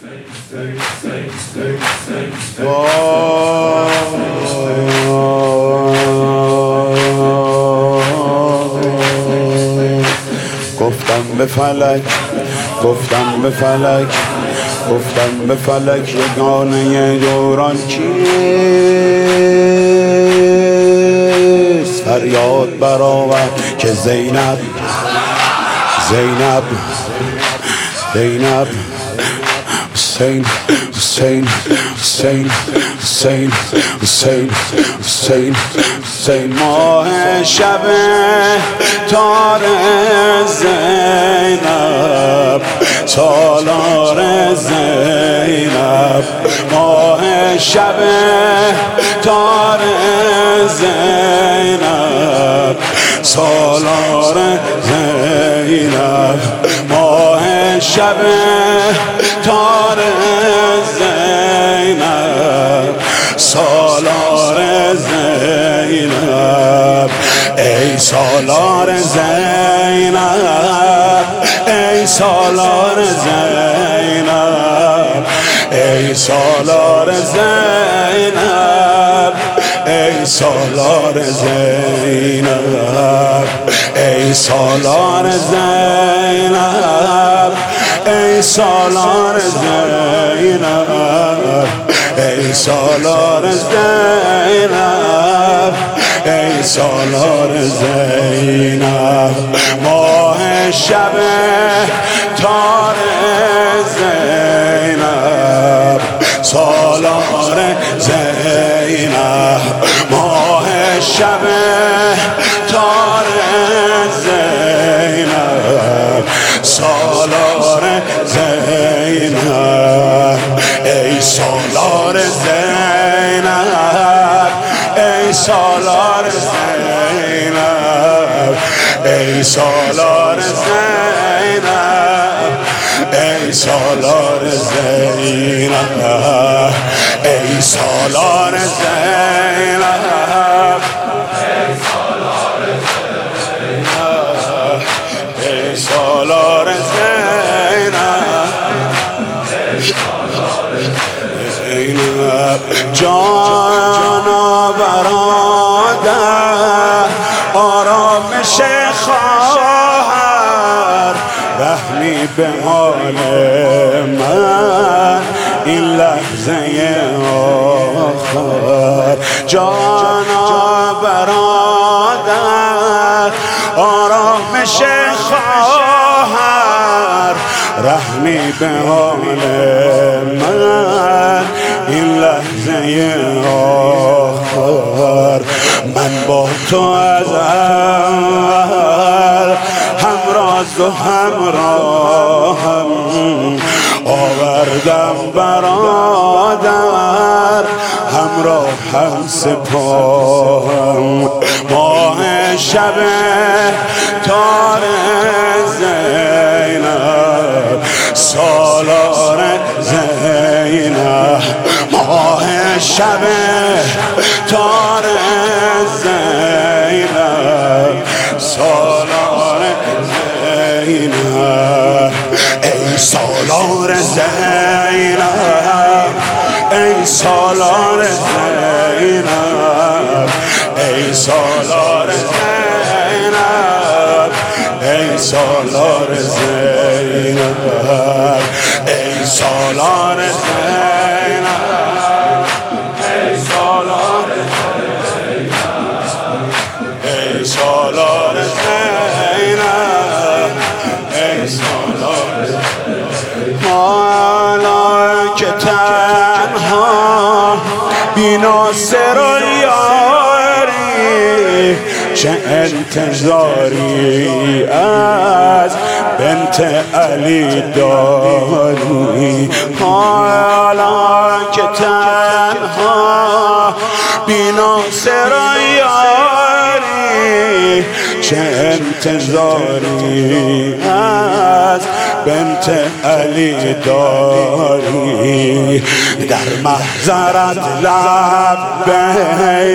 گفتم به فلک، گفتم به فلک، گفتم به فلک یگانه دوران کیست؟ فریاد برآور که زینب زینب زینب حسین حسین حسین حسین حسین حسین حسین ماه شب تار زینب سالار زینب ماه شب تار زینب سالار زینب ماه شب تار زینب سالار زینب ای سالار زینب ای سالار زینب ای سالار زینب ای سالار زینب ای سالار زینب ای سالار زینب ای سالار زینب ای سالار زینب ماه شب تار زینب سالار زینب ماه شب تار زینب سالار زینب ای سالار زینب ای سالار زینب ای سالار زینب ای سالار زینب ای سالار زینب ای سالار زینب جانا برادر آرامش خواهر رحمی به حال من این لحظه آخر جانا برادر آرامش خواهر رحمی به حال من این لحظه آخر من با تو از اول همراز و همراهم آوردم برادر همراه هم سپاهم ماه شب تار زینب سالار زینب ماه شب تار زینب سالار زینب ای سالار زینب ای سالار زینب ای سالار زینب ای سالار زینب ای سالار زینب ای سالار زینب ای سالار زینب ای سالار زینب حالا که تنها بی ناصر و یاری چه انتظاری از بنت علی داری حالا که تنها بی ناصر و یاری چه انتظاری از بنت علی داری در محضرت لب